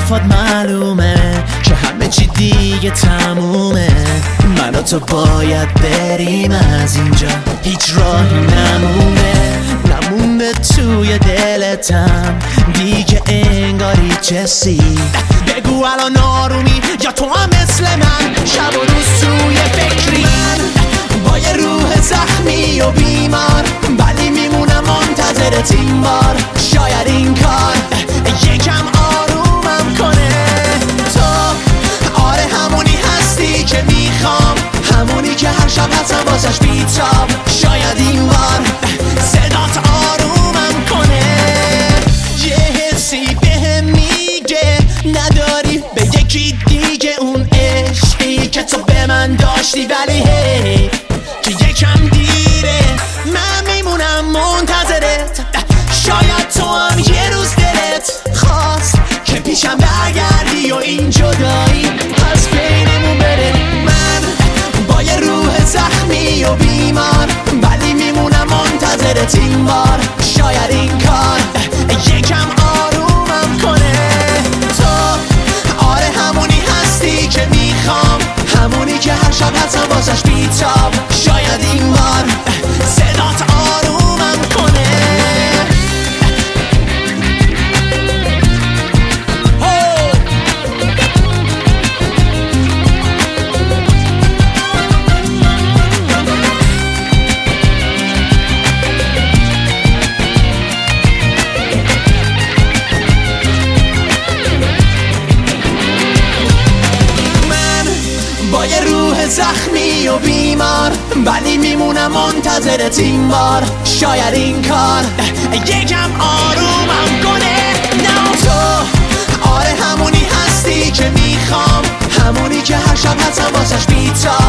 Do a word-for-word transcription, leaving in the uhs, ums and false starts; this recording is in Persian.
حرفات معلومه که همه چی دیگه تمومه. من و تو باید بریم از اینجا، هیچ راهی نمونه نمونه توی دلتم دیگه انگاری چسی. بگو الان آرومی یا تو هم مثل من شب و روز توی فکری؟ من با یه روح زخمی و بیمار ولی میمونم منتظرت این بار. شاید این کار یکم آرومم کنه. تو آره همونی هستی که میخوام، همونی که هر شب هستم واسش بیتاب. شاید این بار صدات آرومم کنه. یه حسی بهم میگه نداری به یکی دیگه اون عشقی که تو به من داشتی، ولی هی که یکم دیره. من میمونم منتظرت، شاید تو هم یه روز دلت خواست که پیشم برگردی و این جدایی از بینمون بره. من با یه روح زخمی و بیمار ولی میمونم منتظرت این بار. شاید این کار یکم آرومم کنه. تو آره همونی هستی که میخوام، همونی که هر شب هستم واسش بیتاب. شاید این بار صدات آرومم کنه. با یه روح زخمی و بیمار ولی میمونم منتظرت این بار. شاید این کار یکم آرومم کنه. نه تو آره همونی هستی که میخوام، همونی که هر شب هستم واسش بیتاب.